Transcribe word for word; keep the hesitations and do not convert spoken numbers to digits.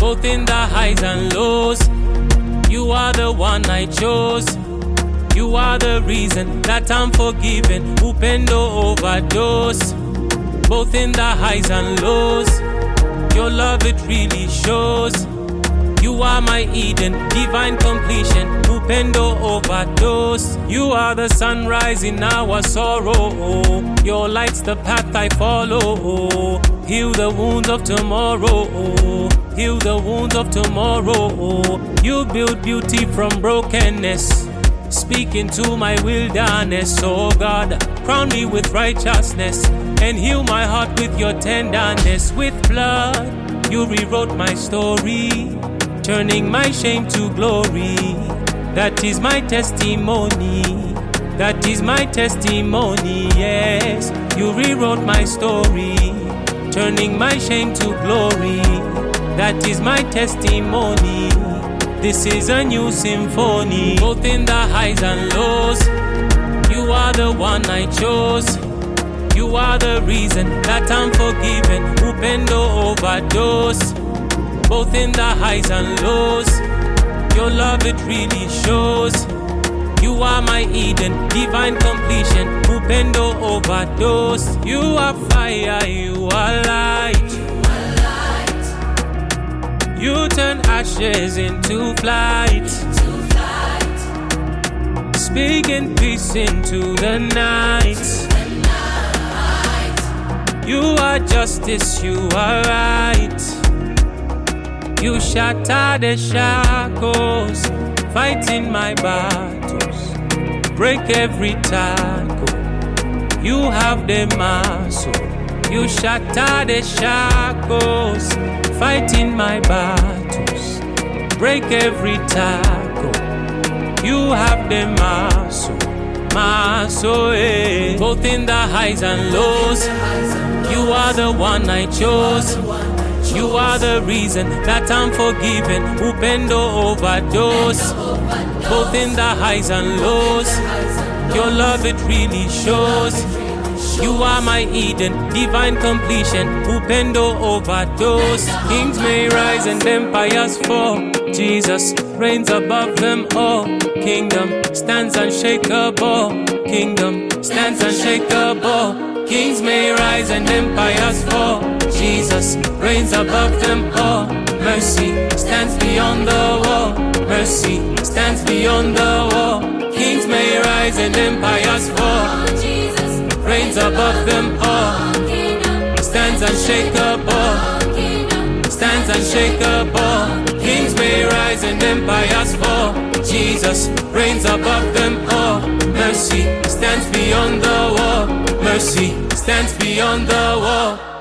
both in the highs and lows. You are the one I chose. You are the reason that I'm forgiven. Upendo overdose, both in the highs and lows. Your love, it really shows. You are my Eden, divine completion. Upendo overdose. You are the sunrise in our sorrow. Your light's the path I follow. Heal the wounds of tomorrow. Heal the wounds of tomorrow. You build beauty from brokenness. Speak into my wilderness, oh God. Crown me with righteousness and heal my heart with your tenderness. With blood, you rewrote my story, turning my shame to glory. That is my testimony. That is my testimony, yes. You rewrote my story, turning my shame to glory. That is my testimony. This is a new symphony. Both in the highs and lows. You are the one I chose. You are the reason that I'm forgiven. Upendo overdose, both in the highs and lows. Your love, it really shows. You are my Eden, divine completion. Upendo overdose. You are fire, you are light. You turn ashes into flight. Speaking peace into the night. You are justice, you are right. You shatter the shackles, fighting my battles. Break every tackle. You have the muscle. You shatter the shackles, fighting my battles. Break every tackle. You have the muscle, muscle, eh. Both in the highs and lows. You are the one I chose. You are the reason that I'm forgiven. Upendo overdose, both in the highs and lows. Your love, it really shows. You are my Eden, divine completion. Upendo overdose. Kings may rise and empires fall. Jesus reigns above them all. Kingdom stands unshakable. Kingdom stands unshakable. Kings may rise and empires fall. Jesus reigns above them all. Mercy stands beyond the wall. Mercy stands beyond the wall. Kings may rise and empires fall. Reigns above them all. Stands unshakable. Stands unshakable. Kings may rise and empires fall. Jesus reigns above them all. Mercy stands beyond the wall. Mercy stands beyond the wall.